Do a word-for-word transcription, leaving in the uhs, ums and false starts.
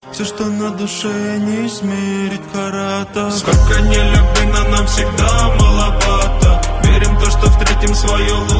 Все, что на душе, не измерить карата. Сколько не любви, но нам всегда маловато. Верим в то, что встретим свою